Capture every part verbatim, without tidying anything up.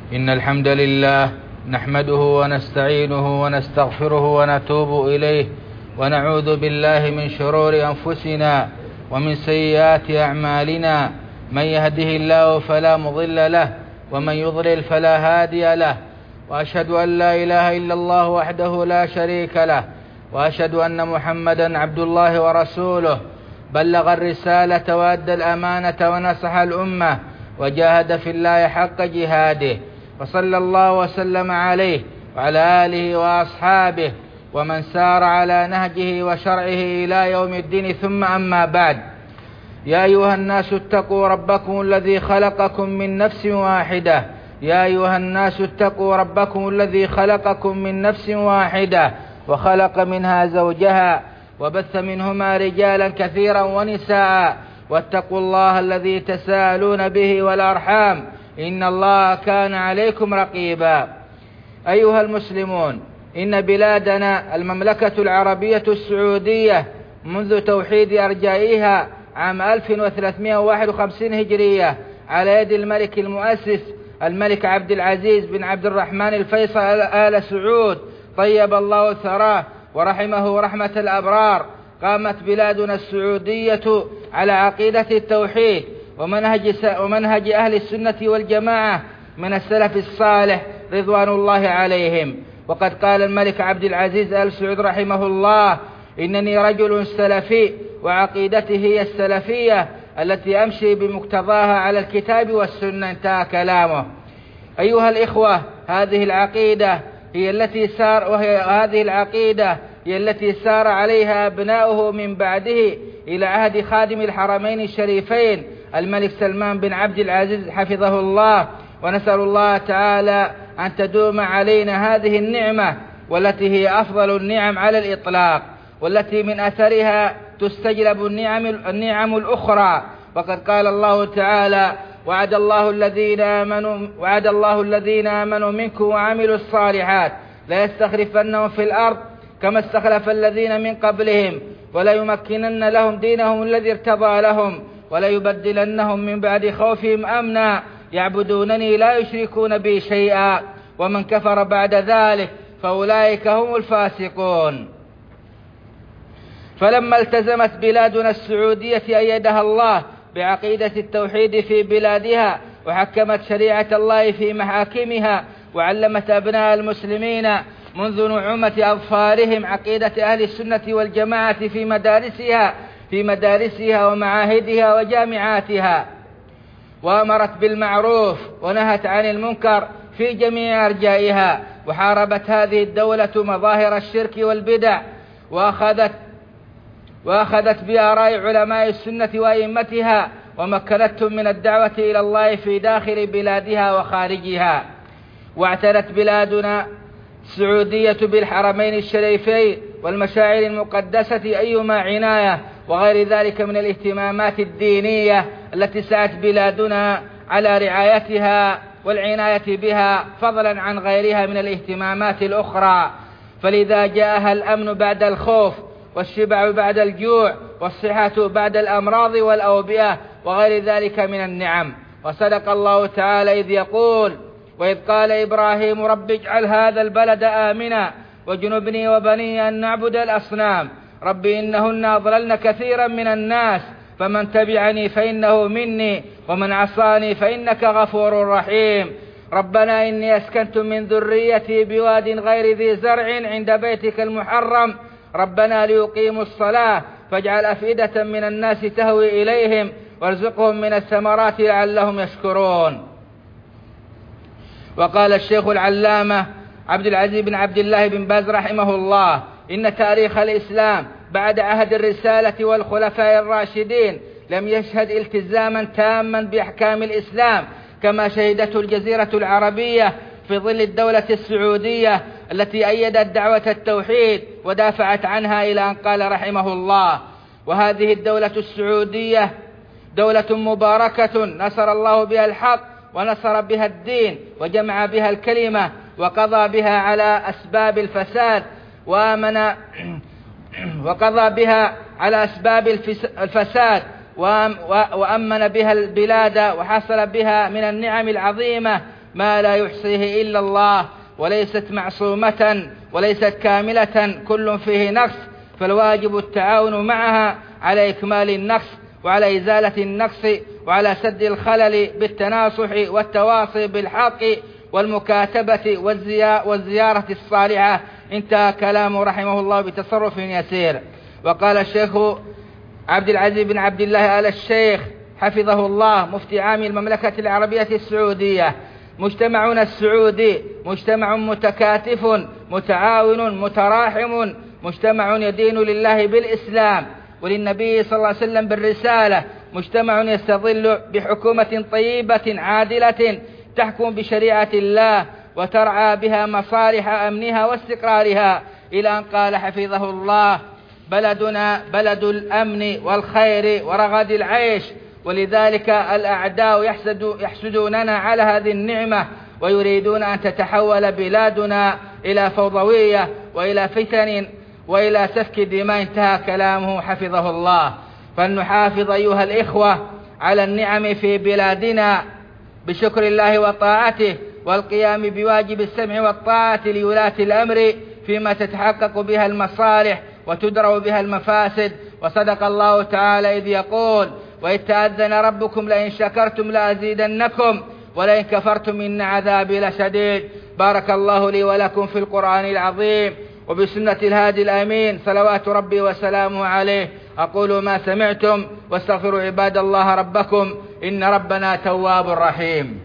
إن الحمد لله نحمده ونستعينه ونستغفره ونتوب إليه ونعوذ بالله من شرور أنفسنا ومن سيئات أعمالنا. من يهده الله فلا مضل له ومن يضلل فلا هادي له، وأشهد أن لا إله إلا الله وحده لا شريك له، وأشهد أن محمدا عبد الله ورسوله، بلغ الرسالة وأدى الأمانة ونصح الأمة وجاهد في الله حق جهاده، وصلى الله وسلم عليه وعلى آله وأصحابه ومن سار على نهجه وشرعه إلى يوم الدين. ثم أما بعد، يا أيها الناس اتقوا ربكم الذي خلقكم من نفس واحدة يا أيها الناس اتقوا ربكم الذي خلقكم من نفس واحدة وخلق منها زوجها وبث منهما رجالا كثيرا ونساء، واتقوا الله الذي تساءلون به والأرحام إن الله كان عليكم رقيبا. أيها المسلمون، إن بلادنا المملكة العربية السعودية منذ توحيد أرجائها عام ألف وثلاثمائة وواحد وخمسين هجرية على يد الملك المؤسس الملك عبد العزيز بن عبد الرحمن الفيصل آل سعود طيب الله ثراه ورحمه رحمة الأبرار، قامت بلادنا السعودية على عقيدة التوحيد ومنهج, ومنهج أهل السنة والجماعة من السلف الصالح رضوان الله عليهم. وقد قال الملك عبد العزيز آل سعود رحمه الله: إنني رجل سلفي وعقيدتي هي السلفية التي أمشي بمقتضاها على الكتاب والسنة. انتهى كلامه. أيها الإخوة، هذه العقيدة هي التي سار وهي هذه العقيدة هي التي سار عليها أبناؤه من بعده إلى عهد خادم الحرمين الشريفين الملك سلمان بن عبد العزيز حفظه الله، ونسأل الله تعالى أن تدوم علينا هذه النعمة والتي هي أفضل النعم على الإطلاق، والتي من أثرها تستجلب النعم, النعم الأخرى. وقد قال الله تعالى: وعد الله الذين آمنوا وعد الله الذين آمنوا منكم وعملوا الصالحات لا يستخلفنهم في الأرض كما استخلف الذين من قبلهم ولا يمكنن لهم دينهم الذي ارتضى لهم ولا يبدلنهم من بعد خوفهم أمنا يعبدونني لا يشركون بي شيئا ومن كفر بعد ذلك فأولئك هم الفاسقون. فلما التزمت بلادنا السعودية أيدها الله بعقيدة التوحيد في بلادها، وحكمت شريعة الله في محاكمها، وعلمت أبناء المسلمين منذ نعومة أظفارهم عقيدة أهل السنة والجماعة في مدارسها في مدارسها ومعاهدها وجامعاتها، وأمرت بالمعروف ونهت عن المنكر في جميع أرجائها، وحاربت هذه الدولة مظاهر الشرك والبدع، وأخذت وأخذت بآراء علماء السنة وأئمتها، ومكنتهم من الدعوة إلى الله في داخل بلادها وخارجها. واعتنت بلادنا السعودية بالحرمين الشريفين والمشاعر المقدسة أيما عناية وغير ذلك من الاهتمامات الدينية التي سعت بلادنا على رعايتها والعناية بها فضلا عن غيرها من الاهتمامات الأخرى. فلذا جاءها الأمن بعد الخوف، والشبع بعد الجوع، والصحة بعد الأمراض والأوبئة وغير ذلك من النعم. وصدق الله تعالى إذ يقول: وإذ قال إبراهيم رب اجعل هذا البلد آمنا واجنبني وبني أن نعبد الأصنام رب إنهن أضللن كثيرا من الناس فمن تبعني فإنه مني ومن عصاني فإنك غفور رحيم. ربنا إني أسكنت من ذريتي بواد غير ذي زرع عند بيتك المحرم ربنا ليقيموا الصلاة فاجعل أفئدة من الناس تهوي إليهم وارزقهم من الثمرات لعلهم يشكرون. وقال الشيخ العلامة عبد العزيز بن عبد الله بن باز رحمه الله: إن تاريخ الإسلام بعد عهد الرسالة والخلفاء الراشدين لم يشهد التزاما تاما بأحكام الإسلام كما شهدته الجزيرة العربية في ظل الدولة السعودية التي أيدت دعوة التوحيد ودافعت عنها إلى أن قال رحمه الله: وهذه الدولة السعودية دولة مباركة نصر الله بها الحق ونصر بها الدين وجمع بها الكلمة وقضى بها على أسباب الفساد وآمن وقضى بها على أسباب الفساد وأمن بها البلاد وحصل بها من النعم العظيمة ما لا يحصيه إلا الله، وليست معصومة وليست كاملة، كل فيه نقص، فالواجب التعاون معها على إكمال النقص وعلى إزالة النقص وعلى سد الخلل بالتناصح والتواصي بالحق والمكاتبة والزيارة الصالحة. انتهى كلامه رحمه الله بتصرف يسير. وقال الشيخ عبد العزيز بن عبد الله آل الشيخ حفظه الله مفتي عام المملكة العربية السعودية: مجتمعنا السعودي مجتمع متكاتف متعاون متراحم، مجتمع يدين لله بالإسلام وللنبي صلى الله عليه وسلم بالرسالة، مجتمع يستظل بحكومة طيبة عادلة تحكم بشريعة الله وترعى بها مصالح أمنها واستقرارها، إلى أن قال حفظه الله: بلدنا بلد الأمن والخير ورغد العيش، ولذلك الأعداء يحسد يحسدوننا على هذه النعمة ويريدون أن تتحول بلادنا إلى فوضوية وإلى فتن وإلى سفك دماء. انتهى كلامه حفظه الله. فلنحافظ أيها الإخوة على النعم في بلادنا بشكر الله وطاعته والقيام بواجب السمع والطاعة لولاة الأمر فيما تتحقق بها المصالح وتدرأ بها المفاسد. وصدق الله تعالى إذ يقول: وإذ تأذن ربكم لئن شكرتم لأزيدنكم ولئن كفرتم إن عذابي لشديد. بارك الله لي ولكم في القرآن العظيم وبسنة الهادي الأمين صلوات ربي وسلامه عليه. أقول ما سمعتم واستغفروا عباد الله ربكم إن ربنا تواب رحيم.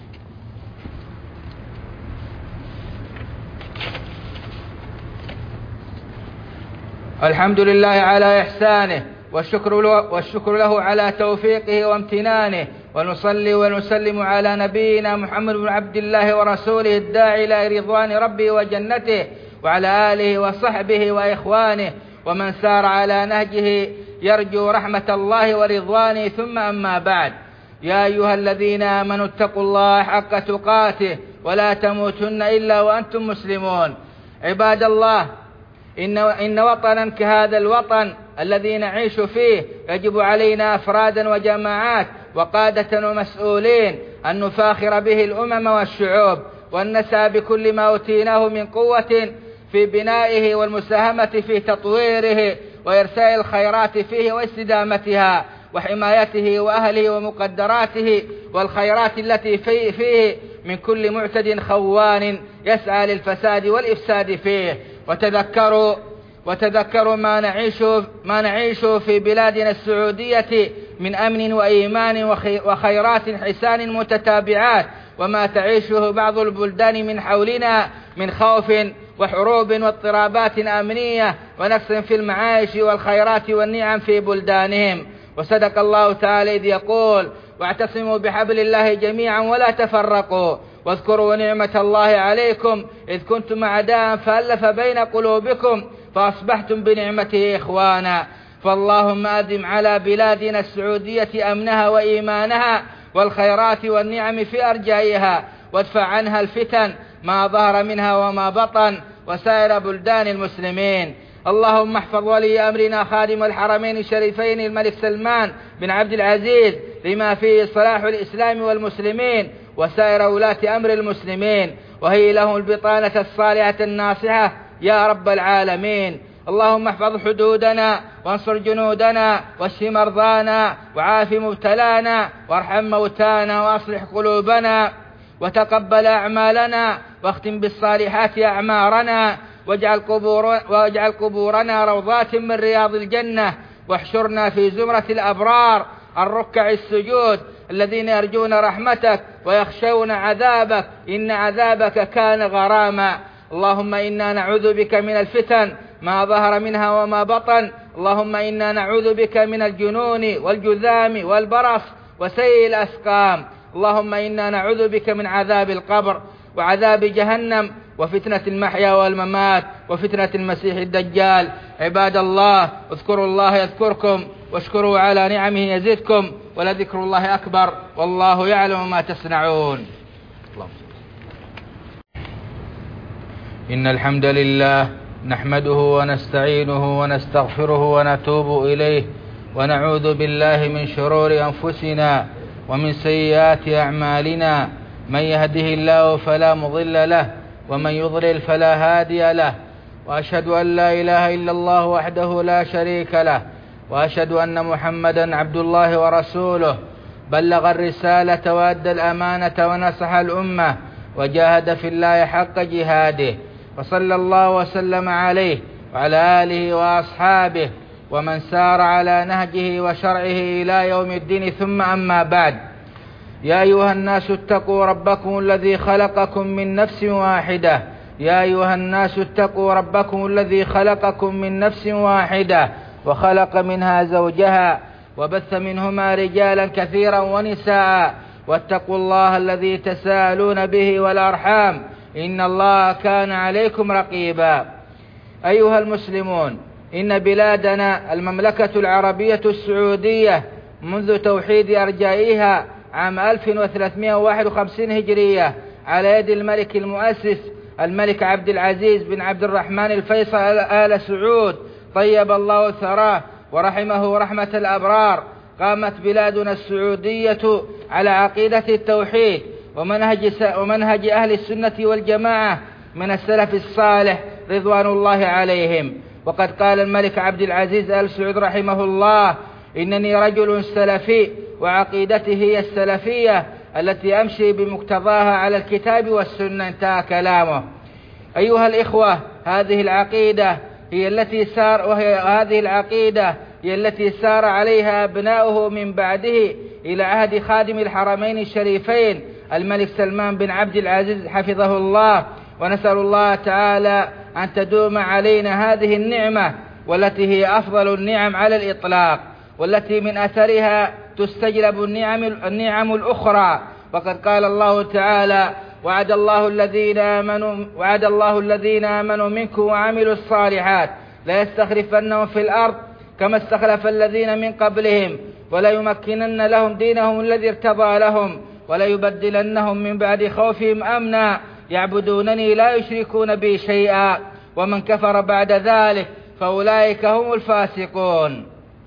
الحمد لله على إحسانه والشكر له, والشكر له على توفيقه وامتنانه، ونصلي ونسلم على نبينا محمد بن عبد الله ورسوله الداعي إلى رضوان ربه وجنته، وعلى آله وصحبه وإخوانه ومن سار على نهجه يرجو رحمة الله ورضوانه. ثم أما بعد، يا أيها الذين آمنوا اتقوا الله حق تقاته ولا تموتن إلا وأنتم مسلمون. عباد الله، إن, إن وطنا كهذا الوطن الذي نعيش فيه يجب علينا أفرادا وجماعات وقادة ومسؤولين أن نفاخر به الأمم والشعوب، وأن نسعى بكل ما أوتيناه من قوة في بنائه والمساهمة في تطويره وإرساء الخيرات فيه واستدامتها وحمايته وأهله ومقدراته والخيرات التي فيه من كل معتد خوان يسعى للفساد والإفساد فيه. وتذكروا وتذكروا ما نعيش ما نعيش في بلادنا السعودية من أمن وإيمان وخيرات حسان متتابعات، وما تعيشه بعض البلدان من حولنا من خوف وحروب واضطرابات أمنية ونقص في المعايش والخيرات والنعم في بلدانهم. وصدق الله تعالى إذ يقول: واعتصموا بحبل الله جميعا ولا تفرقوا واذكروا نعمة الله عليكم إذ كنتم أعداء فألف بين قلوبكم فأصبحتم بنعمته إخوانا. فاللهم أدم على بلادنا السعودية أمنها وإيمانها والخيرات والنعم في أرجائها، وادفع عنها الفتن ما ظهر منها وما بطن وسائر بلدان المسلمين. اللهم احفظ ولي أمرنا خادم الحرمين الشريفين الملك سلمان بن عبد العزيز لما فيه صلاح الإسلام والمسلمين وسائر ولاة أمر المسلمين، وهي لهم البطانة الصالحة الناصحة يا رب العالمين. اللهم احفظ حدودنا وانصر جنودنا واشف مرضانا وعاف مبتلانا وارحم موتانا واصلح قلوبنا وتقبل أعمالنا واختم بالصالحات أعمارنا، واجعل, قبور واجعل قبورنا روضات من رياض الجنة، واحشرنا في زمرة الأبرار الركع السجود الذين يرجون رحمتك ويخشون عذابك إن عذابك كان غراما. اللهم إنا نعوذ بك من الفتن ما ظهر منها وما بطن. اللهم إنا نعوذ بك من الجنون والجذام والبرص وسيء الأسقام. اللهم إنا نعوذ بك من عذاب القبر وعذاب جهنم وفتنة المحيا والممات وفتنة المسيح الدجال. عباد الله، اذكروا الله يذكركم واشكروا على نعمه يزدكم ولذكر الله أكبر والله يعلم ما تصنعون. إن الحمد لله نحمده ونستعينه ونستغفره ونتوب إليه ونعوذ بالله من شرور أنفسنا ومن سيئات أعمالنا، من يهده الله فلا مضل له ومن يضلل فلا هادي له، وأشهد أن لا إله إلا الله وحده لا شريك له، وأشهد أن محمدا عبد الله ورسوله، بلغ الرسالة وأدى الأمانة ونصح الأمة وجاهد في الله حق جهاده، وصلى الله وسلم عليه وعلى آله وأصحابه ومن سار على نهجه وشرعه إلى يوم الدين، ثم أما بعد. يا أيها الناس اتقوا ربكم الذي خلقكم من نفس واحدة يا أيها الناس اتقوا ربكم الذي خلقكم من نفس واحدة وخلق منها زوجها وبث منهما رجالا كثيرا ونساء، واتقوا الله الذي تساءلون به والأرحام إن الله كان عليكم رقيبا. أيها المسلمون، إن بلادنا المملكة العربية السعودية منذ توحيد أرجائها عام ألف وثلاثمائة وواحد وخمسين هجرية على يد الملك المؤسس الملك عبد العزيز بن عبد الرحمن الفيصل آل سعود طيب الله ثراه ورحمه رحمة الأبرار، قامت بلادنا السعودية على عقيدة التوحيد ومنهج, ومنهج أهل السنة والجماعة من السلف الصالح رضوان الله عليهم. وقد قال الملك عبد العزيز آل سعود رحمه الله: إنني رجل سلفي وعقيدتي هي السلفية التي أمشي بمقتضاها على الكتاب والسنة. انتهى كلامه. أيها الإخوة، هذه العقيدة هي التي سار وهي هذه العقيدة هي التي سار عليها أبناؤه من بعده إلى عهد خادم الحرمين الشريفين الملك سلمان بن عبد العزيز حفظه الله، ونسأل الله تعالى أن تدوم علينا هذه النعمة، والتي هي أفضل النعم على الإطلاق، والتي من أثرها تستجلب النعم, النعم الأخرى. وقد قال الله تعالى: وعد الله الذين آمنوا وعد الله الذين آمنوا منكم وعملوا الصالحات لا يستخلفنهم في الأرض كما استخلف الذين من قبلهم ولا يمكنن لهم دينهم الذي ارتضى لهم ولا يبدلنهم من بعد خوفهم أمنا يعبدونني لا يشركون بي شيئا ومن كفر بعد ذلك فأولئك هم الفاسقون.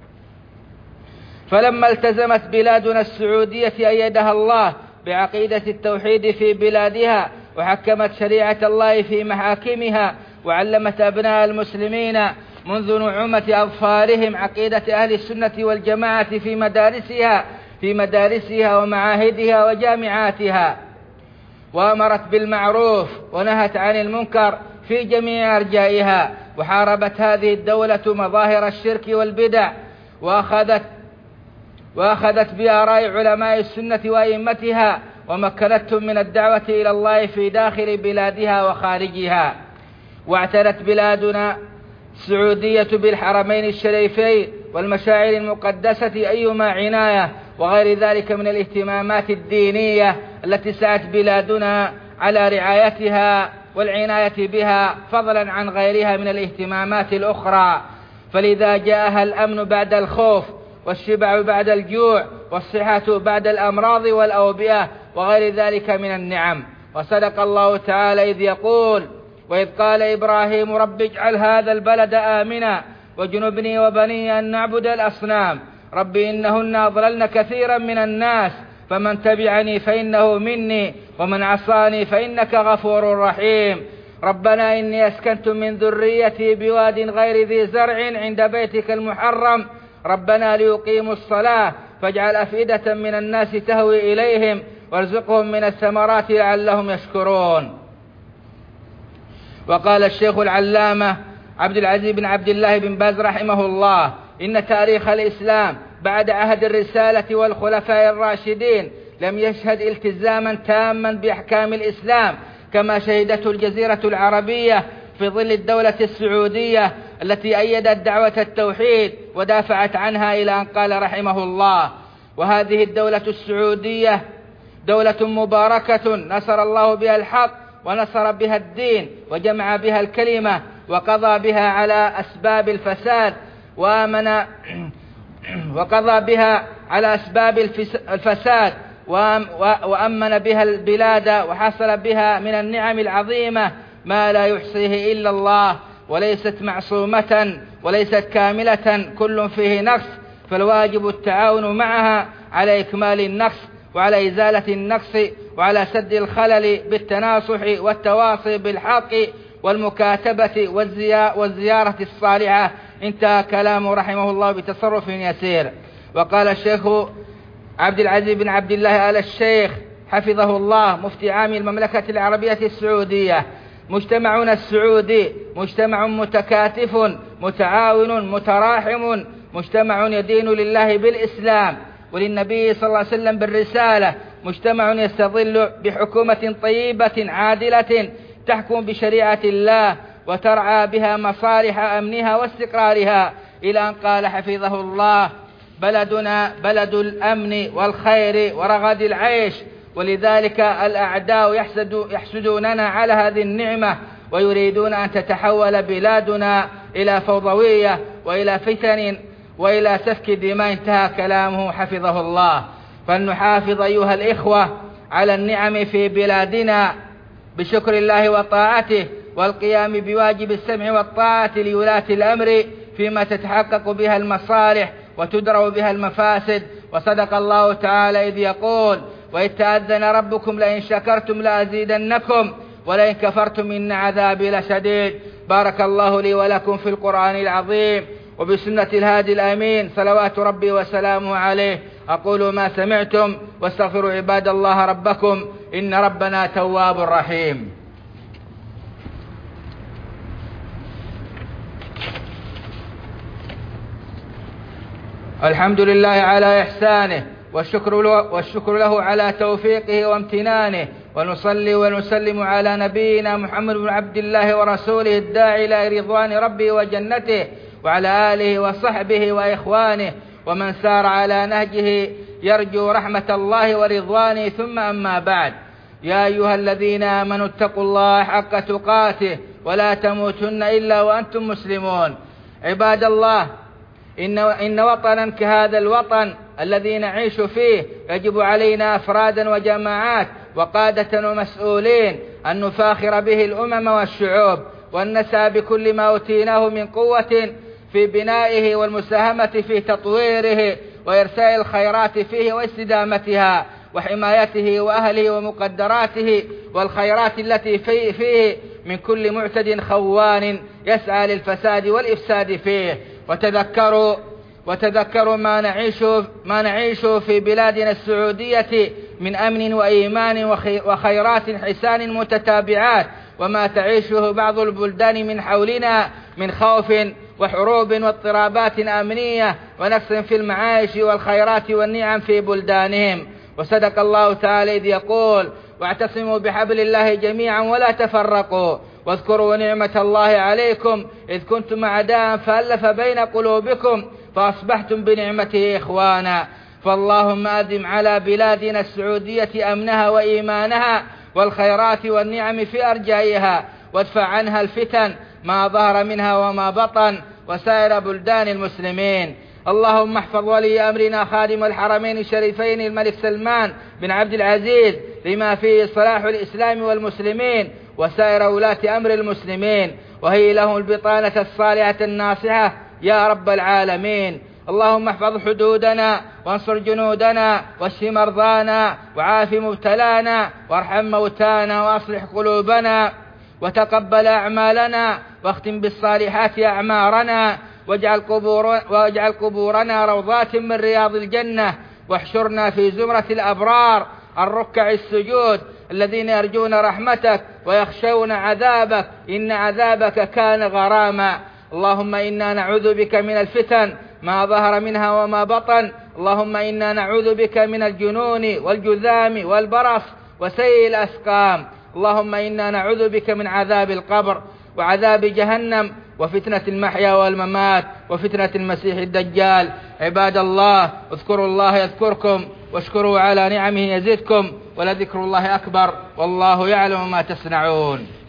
فلما التزمت بلادنا السعودية أيدها الله بعقيدة التوحيد في بلادها، وحكمت شريعة الله في محاكمها، وعلمت أبناء المسلمين منذ نعومة أظفارهم عقيدة أهل السنة والجماعة في مدارسها في مدارسها ومعاهدها وجامعاتها، وأمرت بالمعروف ونهت عن المنكر في جميع أرجائها، وحاربت هذه الدولة مظاهر الشرك والبدع، وأخذت وأخذت بآراء علماء السنة وأئمتها، ومكنتهم من الدعوة إلى الله في داخل بلادها وخارجها. واعتنت بلادنا السعودية بالحرمين الشريفين والمشاعر المقدسة أيما عناية وغير ذلك من الاهتمامات الدينية التي سعت بلادنا على رعايتها والعناية بها، فضلا عن غيرها من الاهتمامات الأخرى. فلذا جاءها الأمن بعد الخوف، والشبع بعد الجوع، والصحة بعد الأمراض والأوبئة وغير ذلك من النعم. وصدق الله تعالى إذ يقول: وإذ قال إبراهيم رب اجعل هذا البلد آمنا واجنبني وبني أن نعبد الأصنام رب إنهن أضللن كثيرا من الناس فمن تبعني فإنه مني ومن عصاني فإنك غفور رحيم. ربنا إني أسكنت من ذريتي بواد غير ذي زرع عند بيتك المحرم ربنا ليقيموا الصلاة فاجعل أفئدة من الناس تهوي إليهم وارزقهم من الثمرات لعلهم يشكرون. وقال الشيخ العلامة عبد العزيز بن عبد الله بن باز رحمه الله: إن تاريخ الإسلام بعد عهد الرسالة والخلفاء الراشدين لم يشهد التزاما تاما بأحكام الإسلام كما شهدته الجزيرة العربية في ظل الدولة السعودية التي أيدت دعوة التوحيد ودافعت عنها، إلى أن قال رحمه الله: وهذه الدولة السعودية دولة مباركة نصر الله بها الحق ونصر بها الدين وجمع بها الكلمة وقضى بها على أسباب الفساد وآمن وقضى بها على أسباب الفساد وأمن بها البلاد، وحصل بها من النعم العظيمة ما لا يحصيه إلا الله، وليست معصومة وليست كاملة، كل فيه نقص، فالواجب التعاون معها على إكمال النقص وعلى إزالة النقص وعلى سد الخلل بالتناصح والتواصي بالحق والمكاتبة والزيارة الصالحة. انتهى كلامه رحمه الله بتصرف يسير. وقال الشيخ عبد العزيز بن عبد الله آل الشيخ حفظه الله مفتي عام المملكة العربية السعودية: مجتمعنا السعودي مجتمع متكاتف متعاون متراحم، مجتمع يدين لله بالإسلام وللنبي صلى الله عليه وسلم بالرسالة، مجتمع يستظل بحكومة طيبة عادلة تحكم بشريعة الله وترعى بها مصالح أمنها واستقرارها، إلى أن قال حفظه الله: بلدنا بلد الأمن والخير ورغد العيش، ولذلك الأعداء يحسد يحسدوننا على هذه النعمة ويريدون أن تتحول بلادنا إلى فوضوية وإلى فتن وإلى سفك دماء. انتهى كلامه حفظه الله. فلنحافظ أيها الإخوة على النعم في بلادنا بشكر الله وطاعته والقيام بواجب السمع والطاعة لولاة الأمر فيما تتحقق بها المصالح وتدرأ بها المفاسد. وصدق الله تعالى إذ يقول: وإذ تأذن ربكم لئن شكرتم لأزيدنكم ولئن كفرتم إن عذابي لشديد. بارك الله لي ولكم في القرآن العظيم وبسنة الهادي الأمين صلوات ربي وسلامه عليه. أقول ما سمعتم واستغفروا عباد الله ربكم إن ربنا تواب رحيم. الحمد لله على إحسانه والشكر له, والشكر له على توفيقه وامتنانه، ونصلي ونسلم على نبينا محمد بن عبد الله ورسوله الداعي إلى رضوان ربه وجنته، وعلى آله وصحبه وإخوانه ومن سار على نهجه يرجو رحمة الله ورضوانه. ثم أما بعد، يا أيها الذين آمنوا اتقوا الله حق تقاته ولا تموتن إلا وأنتم مسلمون. عباد الله، إن, إن وطنا كهذا الوطن الذي نعيش فيه يجب علينا أفرادا وجماعات وقادة ومسؤولين أن نفاخر به الأمم والشعوب، وأن نسعى بكل ما أوتيناه من قوة في بنائه والمساهمة في تطويره وإرساء الخيرات فيه واستدامتها وحمايته وأهله ومقدراته والخيرات التي فيه من كل معتد خوان يسعى للفساد والإفساد فيه. وتذكروا وتذكروا ما نعيش ما نعيش في بلادنا السعودية من أمن وإيمان وخيرات حسان متتابعات، وما تعيشه بعض البلدان من حولنا من خوف وحروب واضطرابات أمنية ونقص في المعايش والخيرات والنعم في بلدانهم. وصدق الله تعالى إذ يقول: واعتصموا بحبل الله جميعا ولا تفرقوا واذكروا نعمة الله عليكم إذ كنتم أعداء فألف بين قلوبكم فأصبحتم بنعمته إخوانا. فاللهم أدم على بلادنا السعودية أمنها وإيمانها والخيرات والنعم في أرجائها، وادفع عنها الفتن ما ظهر منها وما بطن وسائر بلدان المسلمين. اللهم احفظ ولي أمرنا خادم الحرمين الشريفين الملك سلمان بن عبد العزيز لما فيه صلاح الإسلام والمسلمين وسائر ولاة أمر المسلمين، وهي لهم البطانة الصالحة الناصحة يا رب العالمين. اللهم احفظ حدودنا وانصر جنودنا واشف مرضانا وعاف مبتلانا وارحم موتانا واصلح قلوبنا وتقبل أعمالنا واختم بالصالحات أعمارنا، واجعل, قبور واجعل قبورنا روضات من رياض الجنة، واحشرنا في زمرة الأبرار الركع السجود الذين يرجون رحمتك ويخشون عذابك إن عذابك كان غراما. اللهم إنا نعوذ بك من الفتن ما ظهر منها وما بطن. اللهم إنا نعوذ بك من الجنون والجذام والبرص وسيء الأسقام. اللهم إنا نعوذ بك من عذاب القبر وعذاب جهنم وفتنة المحيا والممات وفتنة المسيح الدجال. عباد الله، اذكروا الله يذكركم واشكروا على نعمه يزدكم ولذكر الله أكبر والله يعلم ما تصنعون.